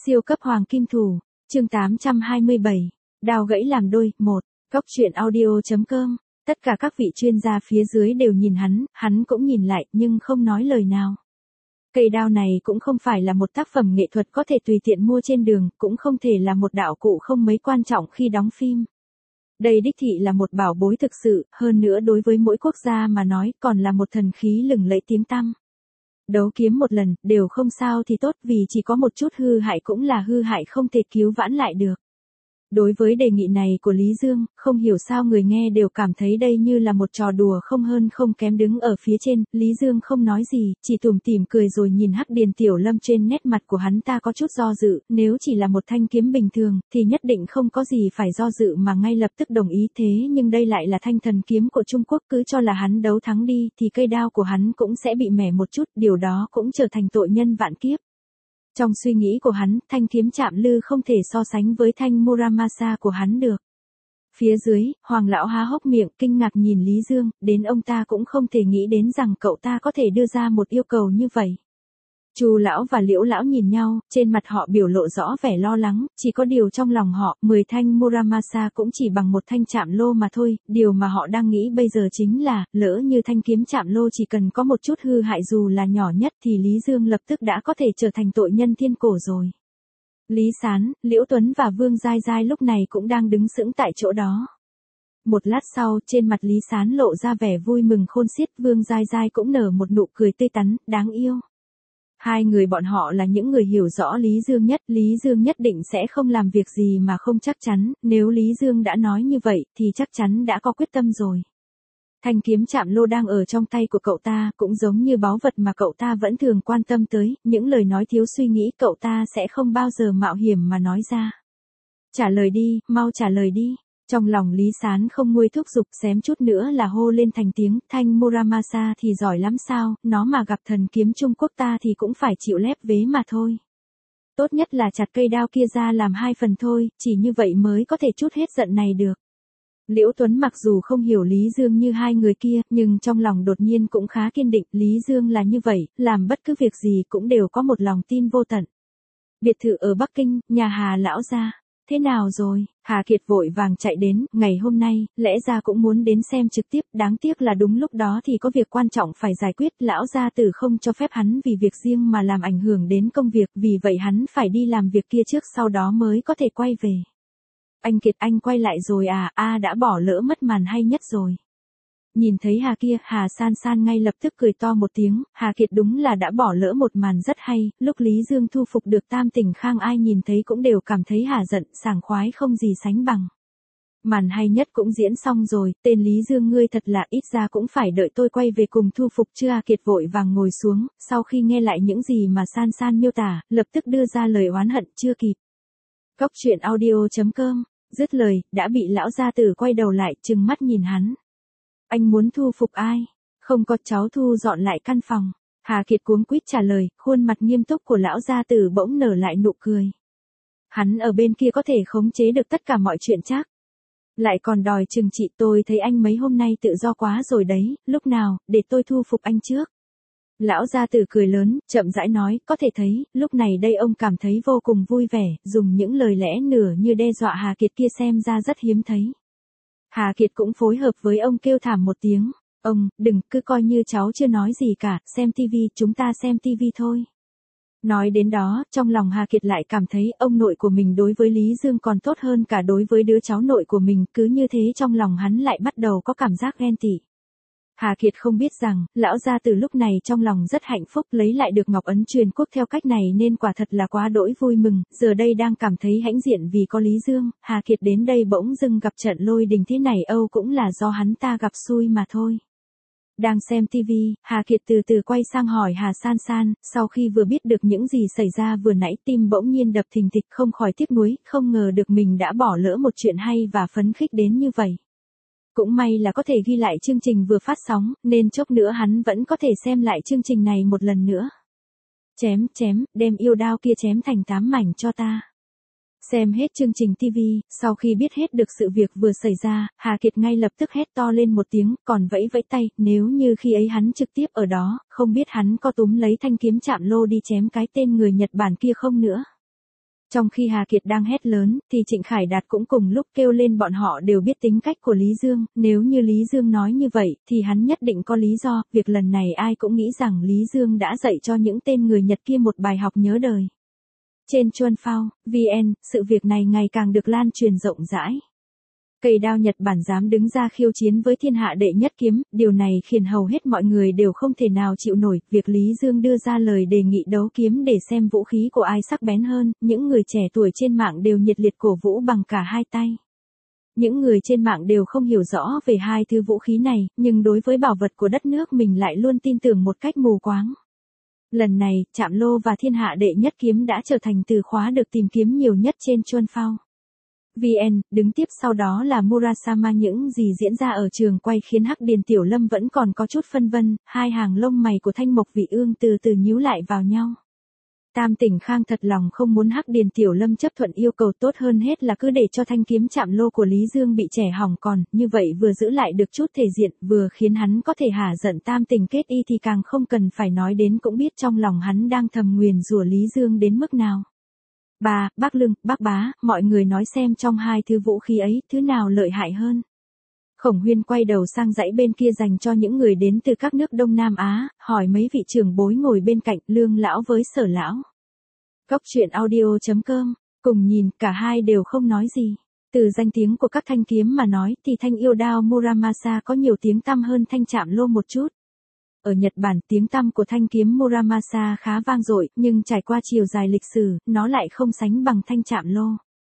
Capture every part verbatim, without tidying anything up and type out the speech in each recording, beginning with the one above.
Siêu cấp hoàng kim thủ, chương tám trăm hai mươi bảy, đao gãy làm đôi, một, Cóc truyện audio.com, tất cả các vị chuyên gia phía dưới đều nhìn hắn, hắn cũng nhìn lại nhưng không nói lời nào. Cây đao này cũng không phải là một tác phẩm nghệ thuật có thể tùy tiện mua trên đường, cũng không thể là một đạo cụ không mấy quan trọng khi đóng phim. Đây đích thị là một bảo bối thực sự, hơn nữa đối với mỗi quốc gia mà nói còn là một thần khí lừng lẫy tiếng tăm. Đấu kiếm một lần, đều không sao thì tốt vì chỉ có một chút hư hại cũng là hư hại không thể cứu vãn lại được. Đối với đề nghị này của Lý Dương, không hiểu sao người nghe đều cảm thấy đây như là một trò đùa không hơn không kém đứng ở phía trên, Lý Dương không nói gì, chỉ tủm tỉm cười rồi nhìn Hắc Điền Tiểu Lâm trên nét mặt của hắn ta có chút do dự, nếu chỉ là một thanh kiếm bình thường, thì nhất định không có gì phải do dự mà ngay lập tức đồng ý thế nhưng đây lại là thanh thần kiếm của Trung Quốc cứ cho là hắn đấu thắng đi thì cây đao của hắn cũng sẽ bị mẻ một chút, điều đó cũng trở thành tội nhân vạn kiếp. Trong suy nghĩ của hắn, thanh kiếm chạm lư không thể so sánh với thanh Muramasa của hắn được. Phía dưới, Hoàng lão há hốc miệng, kinh ngạc nhìn Lý Dương, đến ông ta cũng không thể nghĩ đến rằng cậu ta có thể đưa ra một yêu cầu như vậy. Chu lão và Liễu lão nhìn nhau, trên mặt họ biểu lộ rõ vẻ lo lắng, chỉ có điều trong lòng họ, mười thanh Muramasa cũng chỉ bằng một thanh chạm lô mà thôi, điều mà họ đang nghĩ bây giờ chính là, lỡ như thanh kiếm chạm lô chỉ cần có một chút hư hại dù là nhỏ nhất thì Lý Dương lập tức đã có thể trở thành tội nhân thiên cổ rồi. Lý Sán, Liễu Tuấn và Vương Giai Giai lúc này cũng đang đứng sững tại chỗ đó. Một lát sau, trên mặt Lý Sán lộ ra vẻ vui mừng khôn xiết, Vương Giai Giai cũng nở một nụ cười tươi tắn, đáng yêu. Hai người bọn họ là những người hiểu rõ Lý Dương nhất, Lý Dương nhất định sẽ không làm việc gì mà không chắc chắn, nếu Lý Dương đã nói như vậy thì chắc chắn đã có quyết tâm rồi. Thanh kiếm chạm lô đang ở trong tay của cậu ta, cũng giống như báu vật mà cậu ta vẫn thường quan tâm tới, những lời nói thiếu suy nghĩ cậu ta sẽ không bao giờ mạo hiểm mà nói ra. Trả lời đi, mau trả lời đi. Trong lòng Lý Sán không nguôi thúc giục xém chút nữa là hô lên thành tiếng, thanh Muramasa thì giỏi lắm sao, nó mà gặp thần kiếm Trung Quốc ta thì cũng phải chịu lép vế mà thôi. Tốt nhất là chặt cây đao kia ra làm hai phần thôi, chỉ như vậy mới có thể trút hết giận này được. Liễu Tuấn mặc dù không hiểu Lý Dương như hai người kia, nhưng trong lòng đột nhiên cũng khá kiên định, Lý Dương là như vậy, làm bất cứ việc gì cũng đều có một lòng tin vô tận. Biệt thự ở Bắc Kinh, nhà Hà lão gia. Thế nào rồi? Hà Kiệt vội vàng chạy đến, ngày hôm nay, lẽ ra cũng muốn đến xem trực tiếp, đáng tiếc là đúng lúc đó thì có việc quan trọng phải giải quyết, lão gia tử không cho phép hắn vì việc riêng mà làm ảnh hưởng đến công việc, vì vậy hắn phải đi làm việc kia trước sau đó mới có thể quay về. Anh Kiệt anh quay lại rồi à, a đã bỏ lỡ mất màn hay nhất rồi. Nhìn thấy Hà kia, Hà San San ngay lập tức cười to một tiếng, Hà Kiệt đúng là đã bỏ lỡ một màn rất hay, lúc Lý Dương thu phục được Tam Tỉnh Khang ai nhìn thấy cũng đều cảm thấy Hà giận, sảng khoái không gì sánh bằng. Màn hay nhất cũng diễn xong rồi, tên Lý Dương ngươi thật là ít ra cũng phải đợi tôi quay về cùng thu phục chưa. Hà Kiệt vội vàng ngồi xuống, sau khi nghe lại những gì mà San San miêu tả, lập tức đưa ra lời oán hận chưa kịp. Cóc truyện audio.com, dứt lời, đã bị lão gia tử quay đầu lại, trừng mắt nhìn hắn. Anh muốn thu phục ai? Không có, cháu thu dọn lại căn phòng. Hà Kiệt cuống quýt trả lời, khuôn mặt nghiêm túc của lão gia tử bỗng nở lại nụ cười. Hắn ở bên kia có thể khống chế được tất cả mọi chuyện chắc. Lại còn đòi trừng trị tôi thấy anh mấy hôm nay tự do quá rồi đấy, lúc nào, để tôi thu phục anh trước. Lão gia tử cười lớn, chậm rãi nói, có thể thấy, lúc này đây ông cảm thấy vô cùng vui vẻ, dùng những lời lẽ nửa như đe dọa Hà Kiệt kia xem ra rất hiếm thấy. Hà Kiệt cũng phối hợp với ông kêu thảm một tiếng, ông, đừng, cứ coi như cháu chưa nói gì cả, xem tivi, chúng ta xem tivi thôi. Nói đến đó, trong lòng Hà Kiệt lại cảm thấy ông nội của mình đối với Lý Dương còn tốt hơn cả đối với đứa cháu nội của mình, cứ như thế trong lòng hắn lại bắt đầu có cảm giác ghen tị. Hà Kiệt không biết rằng, lão gia từ lúc này trong lòng rất hạnh phúc lấy lại được Ngọc Ấn truyền quốc theo cách này nên quả thật là quá đỗi vui mừng, giờ đây đang cảm thấy hãnh diện vì có Lý Dương, Hà Kiệt đến đây bỗng dưng gặp trận lôi đình thế này âu cũng là do hắn ta gặp xui mà thôi. Đang xem tivi, Hà Kiệt từ từ quay sang hỏi Hà San San, sau khi vừa biết được những gì xảy ra vừa nãy tim bỗng nhiên đập thình thịch không khỏi tiếc nuối, không ngờ được mình đã bỏ lỡ một chuyện hay và phấn khích đến như vậy. Cũng may là có thể ghi lại chương trình vừa phát sóng, nên chốc nữa hắn vẫn có thể xem lại chương trình này một lần nữa. Chém, chém, đem yêu đao kia chém thành tám mảnh cho ta. Xem hết chương trình tivi, sau khi biết hết được sự việc vừa xảy ra, Hà Kiệt ngay lập tức hét to lên một tiếng, còn vẫy vẫy tay, nếu như khi ấy hắn trực tiếp ở đó, không biết hắn có túm lấy thanh kiếm chạm lô đi chém cái tên người Nhật Bản kia không nữa. Trong khi Hà Kiệt đang hét lớn, thì Trịnh Khải Đạt cũng cùng lúc kêu lên bọn họ đều biết tính cách của Lý Dương, nếu như Lý Dương nói như vậy, thì hắn nhất định có lý do, việc lần này ai cũng nghĩ rằng Lý Dương đã dạy cho những tên người Nhật kia một bài học nhớ đời. Trên Chuan Phao, vê en, sự việc này ngày càng được lan truyền rộng rãi. Cây đao Nhật Bản dám đứng ra khiêu chiến với thiên hạ đệ nhất kiếm, điều này khiến hầu hết mọi người đều không thể nào chịu nổi, việc Lý Dương đưa ra lời đề nghị đấu kiếm để xem vũ khí của ai sắc bén hơn, những người trẻ tuổi trên mạng đều nhiệt liệt cổ vũ bằng cả hai tay. Những người trên mạng đều không hiểu rõ về hai thứ vũ khí này, nhưng đối với bảo vật của đất nước mình lại luôn tin tưởng một cách mù quáng. Lần này, Trạm Lô và thiên hạ đệ nhất kiếm đã trở thành từ khóa được tìm kiếm nhiều nhất trên Chuan Phao. vê en, đứng tiếp sau đó là Murasama. Những gì diễn ra ở trường quay khiến Hắc Điền Tiểu Lâm vẫn còn có chút phân vân, hai hàng lông mày của Thanh Mộc Vị Ương từ từ nhíu lại vào nhau. Tam Tỉnh Khang thật lòng không muốn Hắc Điền Tiểu Lâm chấp thuận yêu cầu, tốt hơn hết là cứ để cho thanh kiếm Trạm Lô của Lý Dương bị trẻ hỏng còn, như vậy vừa giữ lại được chút thể diện, vừa khiến hắn có thể hả giận Tam Tỉnh kết y thì càng không cần phải nói đến, cũng biết trong lòng hắn đang thầm nguyền rủa Lý Dương đến mức nào. Bà, bác Lương, bác Bá, mọi người nói xem trong hai thứ vũ khí ấy, thứ nào lợi hại hơn. Khổng Huyên quay đầu sang dãy bên kia dành cho những người đến từ các nước Đông Nam Á, hỏi mấy vị trưởng bối ngồi bên cạnh, Lương lão với Sở lão. Cốc truyện audio chấm com, cùng nhìn, cả hai đều không nói gì. Từ danh tiếng của các thanh kiếm mà nói thì thanh yêu đao Muramasa có nhiều tiếng tăm hơn thanh Trạm Lô một chút. Ở Nhật Bản, tiếng tăm của thanh kiếm Muramasa khá vang dội, nhưng trải qua chiều dài lịch sử, nó lại không sánh bằng thanh Trạm Lô.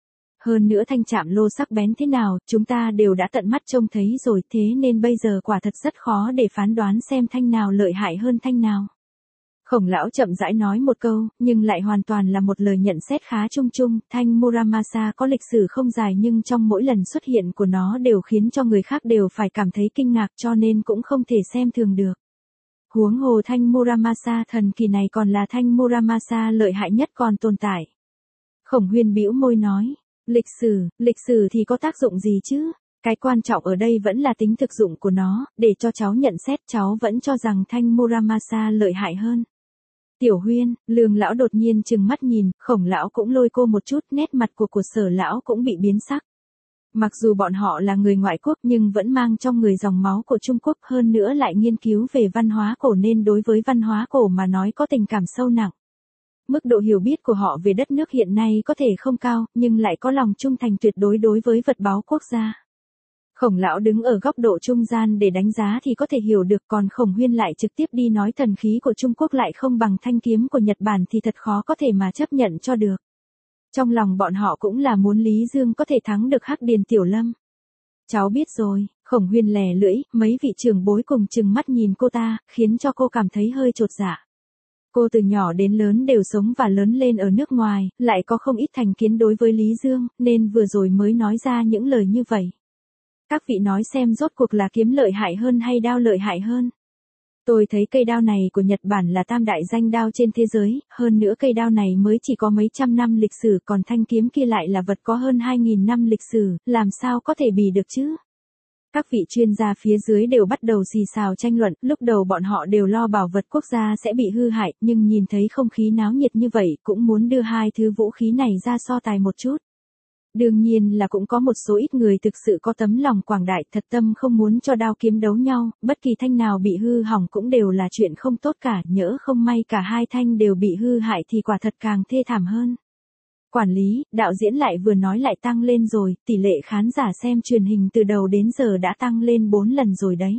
Hơn nữa thanh Trạm Lô sắc bén thế nào, chúng ta đều đã tận mắt trông thấy rồi, thế nên bây giờ quả thật rất khó để phán đoán xem thanh nào lợi hại hơn thanh nào. Khổng lão chậm rãi nói một câu, nhưng lại hoàn toàn là một lời nhận xét khá chung chung, thanh Muramasa có lịch sử không dài nhưng trong mỗi lần xuất hiện của nó đều khiến cho người khác đều phải cảm thấy kinh ngạc, cho nên cũng không thể xem thường được. Huống hồ thanh Muramasa thần kỳ này còn là thanh Muramasa lợi hại nhất còn tồn tại. Khổng Huyên bĩu môi nói, lịch sử, lịch sử thì có tác dụng gì chứ? Cái quan trọng ở đây vẫn là tính thực dụng của nó, để cho cháu nhận xét, cháu vẫn cho rằng thanh Muramasa lợi hại hơn. Tiểu Huyên, Lương lão đột nhiên trừng mắt nhìn, Khổng lão cũng lôi cô một chút, nét mặt của của Sở lão cũng bị biến sắc. Mặc dù bọn họ là người ngoại quốc nhưng vẫn mang trong người dòng máu của Trung Quốc, hơn nữa lại nghiên cứu về văn hóa cổ nên đối với văn hóa cổ mà nói có tình cảm sâu nặng. Mức độ hiểu biết của họ về đất nước hiện nay có thể không cao, nhưng lại có lòng trung thành tuyệt đối đối với vật báu quốc gia. Khổng lão đứng ở góc độ trung gian để đánh giá thì có thể hiểu được, còn Khổng Huyên lại trực tiếp đi nói thần khí của Trung Quốc lại không bằng thanh kiếm của Nhật Bản thì thật khó có thể mà chấp nhận cho được. Trong lòng bọn họ cũng là muốn Lý Dương có thể thắng được Hắc Điền Tiểu Lâm. Cháu biết rồi, Khổng Huyên lè lưỡi, mấy vị trưởng bối cùng chừng mắt nhìn cô ta, khiến cho cô cảm thấy hơi chột dạ. Cô từ nhỏ đến lớn đều sống và lớn lên ở nước ngoài, lại có không ít thành kiến đối với Lý Dương, nên vừa rồi mới nói ra những lời như vậy. Các vị nói xem rốt cuộc là kiếm lợi hại hơn hay đao lợi hại hơn. Tôi thấy cây đao này của Nhật Bản là tam đại danh đao trên thế giới, hơn nữa cây đao này mới chỉ có mấy trăm năm lịch sử, còn thanh kiếm kia lại là vật có hơn hai nghìn năm lịch sử, làm sao có thể bì được chứ? Các vị chuyên gia phía dưới đều bắt đầu xì xào tranh luận, lúc đầu bọn họ đều lo bảo vật quốc gia sẽ bị hư hại, nhưng nhìn thấy không khí náo nhiệt như vậy, cũng muốn đưa hai thứ vũ khí này ra so tài một chút. Đương nhiên là cũng có một số ít người thực sự có tấm lòng quảng đại, thật tâm không muốn cho đao kiếm đấu nhau, bất kỳ thanh nào bị hư hỏng cũng đều là chuyện không tốt cả, nhỡ không may cả hai thanh đều bị hư hại thì quả thật càng thê thảm hơn. Quản lý, đạo diễn lại vừa nói lại tăng lên rồi, tỷ lệ khán giả xem truyền hình từ đầu đến giờ đã tăng lên bốn lần rồi đấy.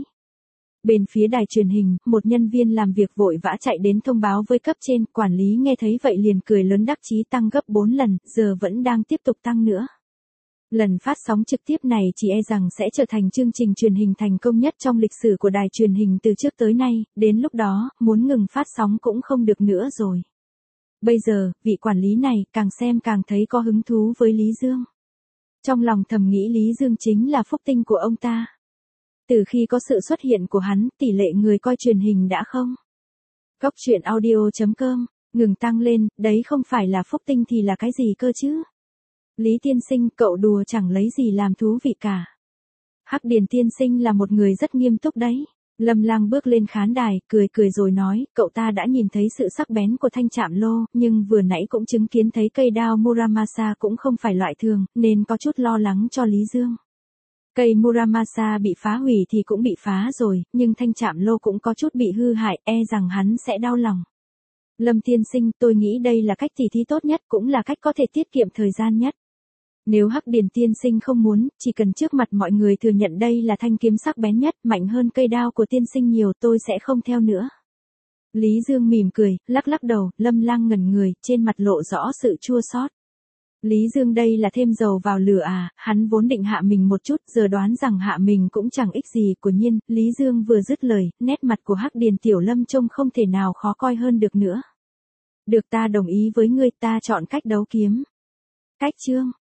Bên phía đài truyền hình, một nhân viên làm việc vội vã chạy đến thông báo với cấp trên, quản lý nghe thấy vậy liền cười lớn đắc chí, tăng gấp bốn lần, giờ vẫn đang tiếp tục tăng nữa. Lần phát sóng trực tiếp này chỉ e rằng sẽ trở thành chương trình truyền hình thành công nhất trong lịch sử của đài truyền hình từ trước tới nay, đến lúc đó, muốn ngừng phát sóng cũng không được nữa rồi. Bây giờ, vị quản lý này càng xem càng thấy có hứng thú với Lý Dương. Trong lòng thầm nghĩ Lý Dương chính là phúc tinh của ông ta. Từ khi có sự xuất hiện của hắn, tỷ lệ người coi truyền hình đã không. Cốc truyện audio chấm com, ngừng tăng lên, đấy không phải là phúc tinh thì là cái gì cơ chứ? Lý tiên sinh, cậu đùa chẳng lấy gì làm thú vị cả. Hắc Điền tiên sinh là một người rất nghiêm túc đấy. Lâm Lang bước lên khán đài, cười cười rồi nói, cậu ta đã nhìn thấy sự sắc bén của thanh chạm lô, nhưng vừa nãy cũng chứng kiến thấy cây đao Muramasa cũng không phải loại thường, nên có chút lo lắng cho Lý Dương. Cây Muramasa bị phá hủy thì cũng bị phá rồi, nhưng thanh chạm lô cũng có chút bị hư hại, e rằng hắn sẽ đau lòng. Lâm tiên sinh, tôi nghĩ đây là cách tỉ thí tốt nhất, cũng là cách có thể tiết kiệm thời gian nhất. Nếu Hắc Điền tiên sinh không muốn, chỉ cần trước mặt mọi người thừa nhận đây là thanh kiếm sắc bén nhất, mạnh hơn cây đao của tiên sinh nhiều, tôi sẽ không theo nữa. Lý Dương mỉm cười, lắc lắc đầu, Lâm Lang ngẩn người, trên mặt lộ rõ sự chua xót. Lý Dương đây là thêm dầu vào lửa à, hắn vốn định hạ mình một chút, giờ đoán rằng hạ mình cũng chẳng ích gì, của nhiên, Lý Dương vừa dứt lời, nét mặt của Hắc Điền Tiểu Lâm trông không thể nào khó coi hơn được nữa. Được, ta đồng ý với ngươi, ta chọn cách đấu kiếm. Cách chương